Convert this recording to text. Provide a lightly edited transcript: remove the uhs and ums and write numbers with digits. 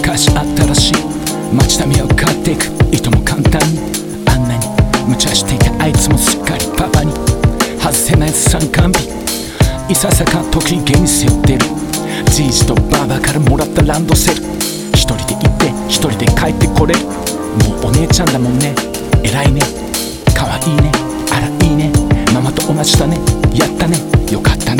昔新しい街並みを買っていくいとも簡単に、あんなに無茶していたあいつもすっかりパパに。外せない参観日、いささか時計に背負ってるじいじとばばからもらったランドセル。一人で行って一人で帰ってこれる。もうお姉ちゃんだもんね、偉いね、かわいいね、あらいいね、ママと同じだね、やったね、よかったね。